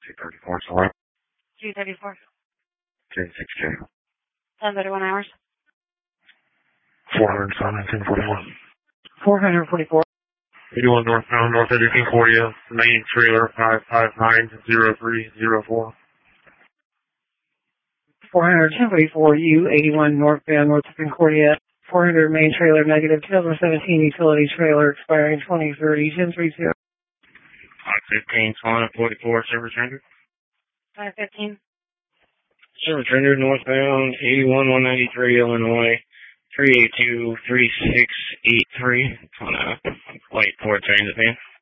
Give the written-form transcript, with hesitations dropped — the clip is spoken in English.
234, select. 234. 1062. 10:31 hours. 407, 1041. 444. 81 northbound, North Edge of Concordia, main trailer 5590304. 444 U81 northbound, North of Concordia. 400 main trailer negative. 2017 utility trailer expiring 2030. 1030. 515, Swan 44, service rendered. 515. Service rendered northbound, 81 193 Illinois, 382 3683. On a light Ford Transit van.